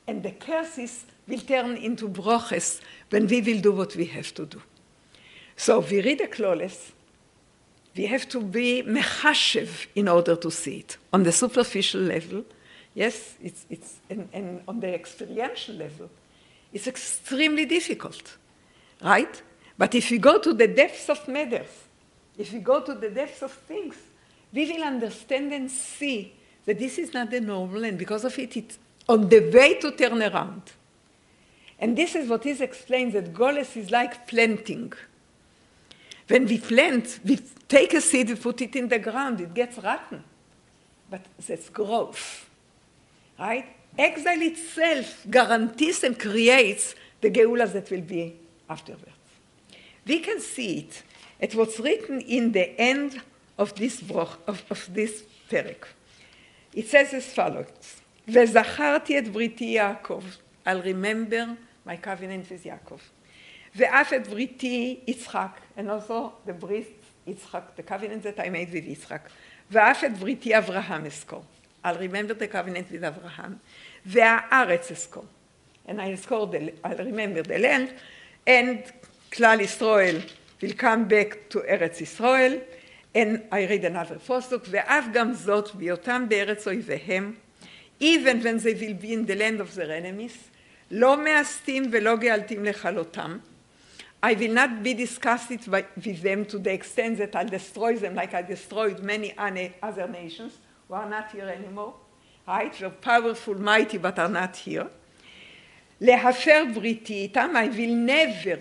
And the curses will turn into broches when we will do what we have to do. So we read the Kloles. We have to be mechashev in order to see it. On the superficial level, yes, and on the experiential level, it's extremely difficult, right? But if we go to the depths of matters, if we go to the depths of things, we will understand and see that this is not the normal, and because of it, it's on the way to turn around. And this is what is explained, that Goles is like planting. When we plant, we take a seed, we put it in the ground, it gets rotten. But that's growth, right? Exile itself guarantees and creates the Geula that will be afterwards. We can see it at what's written in the end of this perek. It says as follows, וזכרתי את בריתי יעקב, I'll remember my covenant with Yaakov. ואף את בריתי יצחק, and also the brit Yitzchak, the covenant that I made with Yitzchak. ואף את בריתי אברהם אזכור. I'll remember the covenant with Abraham. והארץ אזכור. And I'll remember the land, and כלל ישראל will come back to ארץ ישראל, and I read another posuk, ואף גם זאת בהיותם בארץ אויביהם, even when they will be in the land of their enemies, לא מאסתים ולא גאלתים לכלותם. I will not be disgusted with them to the extent that I'll destroy them like I destroyed many other nations who are not here anymore, right? They're powerful, mighty, but are not here. להפר בריתי איתם, I will never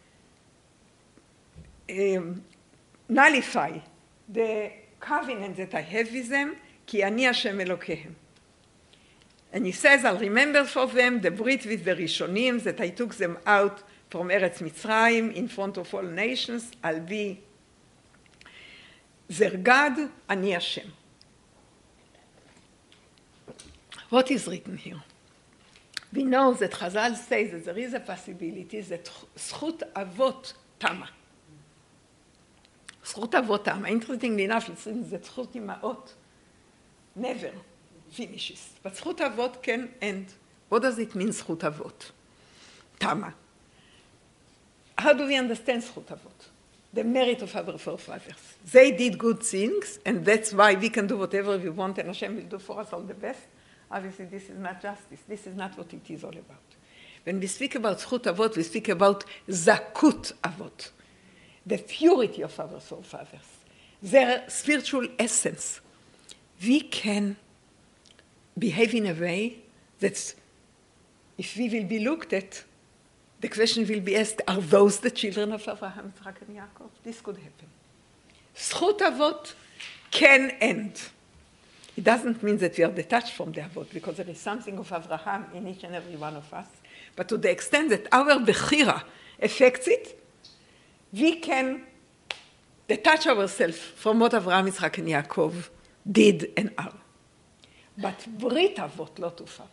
nullify the covenant that I have with them, כי אני השם אלוקיהם. And he says, I'll remember for them the brit with the Rishonim, that I took them out from Eretz Mitzrayim in front of all nations. I'll be their God, אני השם. What is written here? We know that Chazal says that there is a possibility that זכות אבות תמה. זכות אבות תמה. Interestingly enough, it's written that זכות אימהות never finishes. But זכות אבות can end. What does it mean, זכות אבות? תמה. How do we understand זכות אבות? The merit of our forefathers. They did good things, and that's why we can do whatever we want, and Hashem will do for us all the best. Obviously, this is not justice. This is not what it is all about. When we speak about זכות אבות, we speak about zakut avot, the purity of our forefathers, their spiritual essence. We can behave in a way that if we will be looked at, the question will be asked, are those the children of Abraham, Yitzchak, and Yaakov? This could happen. זכות אבות can end. It doesn't mean that we are detached from the Avot, because there is something of Abraham in each and every one of us. But to the extent that our Bechira affects it, we can detach ourselves from what Abraham, Yitzchak, and Yaakov did and are. But Brit Avot lo tufa,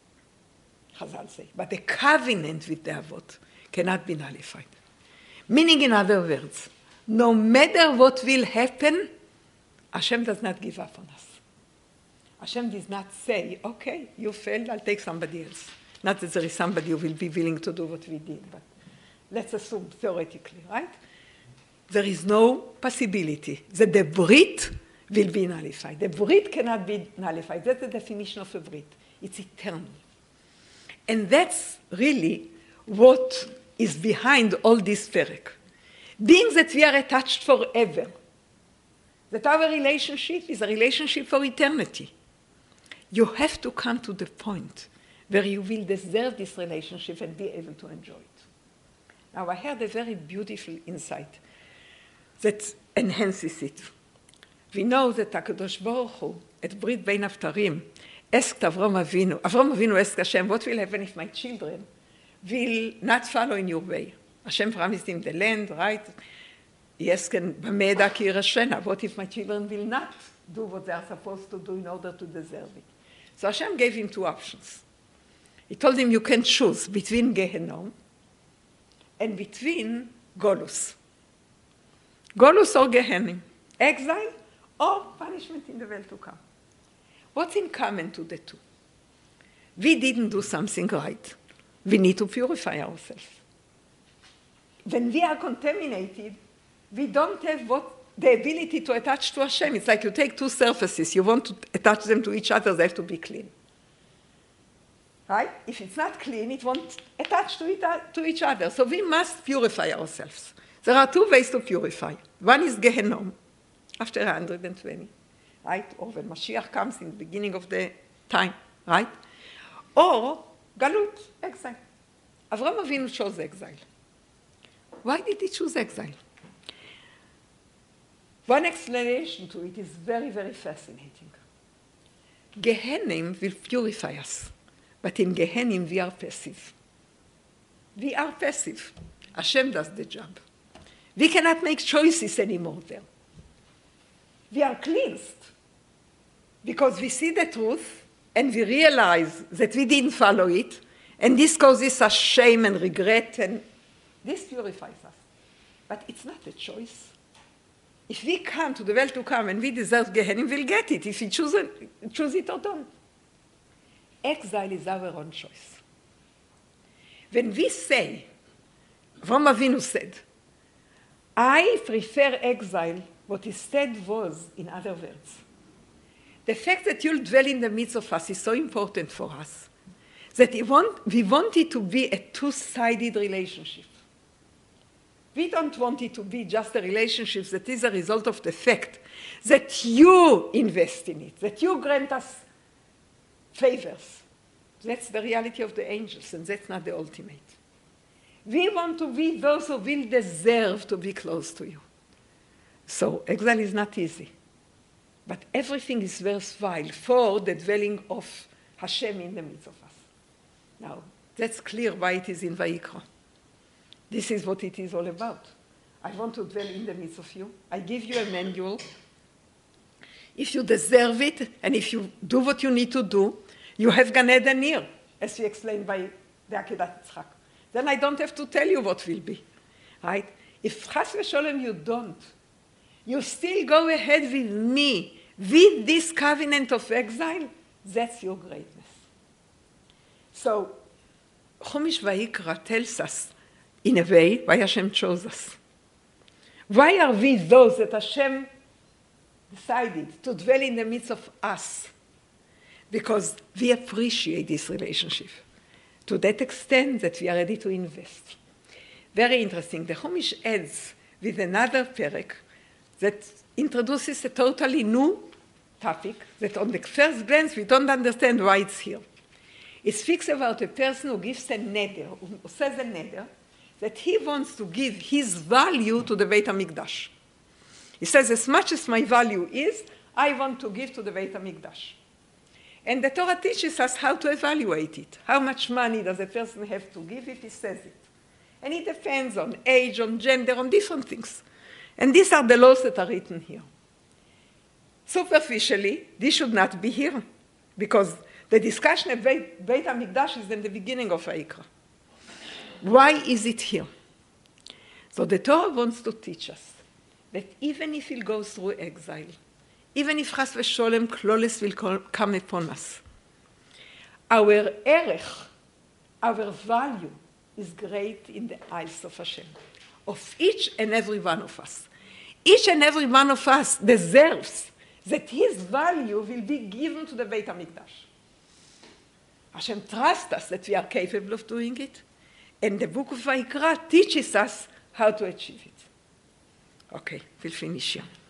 Chazal say. But the covenant with the Avot cannot be nullified. Meaning, in other words, no matter what will happen, Hashem does not give up on us. Hashem does not say, okay, you failed, I'll take somebody else. Not that there is somebody who will be willing to do what we did, but let's assume theoretically, right? There is no possibility that the Brit will be nullified. The Brit cannot be nullified. That's the definition of a Brit. It's eternal. And that's really what is behind all this perek. Being that we are attached forever, that our relationship is a relationship for eternity, you have to come to the point where you will deserve this relationship and be able to enjoy it. Now, I heard a very beautiful insight that enhances it. We know that HaKadosh Baruch Hu, at Brit Bein Haftarim, asked Avram Avinu. Avram Avinu asked Hashem, what will happen if my children will not follow in your way? Hashem promised him the land, right? He asked, "B'mei eda'ah ki yirashena?" What if my children will not do what they are supposed to do in order to deserve it? So Hashem gave him two options. He told him, you can choose between Gehenom and between Golus. Golus or Gehenim, exile or punishment in the world to come. What's in common to the two? we didn't do something right. We need to purify ourselves. When we are contaminated, we don't have the ability to attach to Hashem. It's like you take two surfaces. You want to attach them to each other, they have to be clean. Right? If it's not clean, it won't attach to each other. So we must purify ourselves. There are two ways to purify. One is Gehenom, after 120, right? Or when Mashiach comes in the beginning of the time, right? Or Galut, exile. Avraham Avinu chose exile. Why did he choose exile? One explanation to it is very, very fascinating. Gehenim will purify us, but in Gehenim we are passive. We are passive. Hashem does the job. We cannot make choices anymore there. We are cleansed because we see the truth and we realize that we didn't follow it, and this causes us shame and regret, and this purifies us. But it's not a choice. If we come to the world to come and we deserve Gehenim, we'll get it if we choose it or don't. Exile is our own choice. When we say, Avraham Avinu said, I prefer exile, what he said was, in other words, the fact that you'll dwell in the midst of us is so important for us that we want it to be a two-sided relationship. We don't want it to be just a relationship that is a result of the fact that you invest in it, that you grant us favors. That's the reality of the angels, and that's not the ultimate. We want to be those who will deserve to be close to you. So exile is not easy. But everything is worthwhile for the dwelling of Hashem in the midst of us. Now, that's clear why it is in Vayikra. This is what it is all about. I want to dwell in the midst of you. I give you a manual. If you deserve it, and if you do what you need to do, you have Gan Eden here, as we explained by the Akedat Yitzchak. Then I don't have to tell you what will be, right? If Chas v'Sholem you don't, you still go ahead with me, with this covenant of exile, that's your greatness. So, Chumash Vayikra tells us, in a way, why Hashem chose us. Why are we those that Hashem decided to dwell in the midst of us? Because we appreciate this relationship to that extent that we are ready to invest. Very interesting. The Chumash adds with another perek that introduces a totally new topic that on the first glance we don't understand why it's here. It speaks about a person who gives a neder, who says a neder, that he wants to give his value to the Beit HaMikdash. He says, as much as my value is, I want to give to the Beit HaMikdash. And the Torah teaches us how to evaluate it. How much money does a person have to give if he says it? And it depends on age, on gender, on different things. And these are the laws that are written here. Superficially, this should not be here, because the discussion of Beit HaMikdash is in the beginning of Vayikra. Why is it here? So the Torah wants to teach us that even if it goes through exile, even if Chas v'Sholem Kloles will come upon us, our erech, our value is great in the eyes of Hashem, of each and every one of us. Each and every one of us deserves that his value will be given to the Beit HaMikdash. Hashem trusts us that we are capable of doing it, and the book of Vayikra teaches us how to achieve it. Okay, we'll finish here.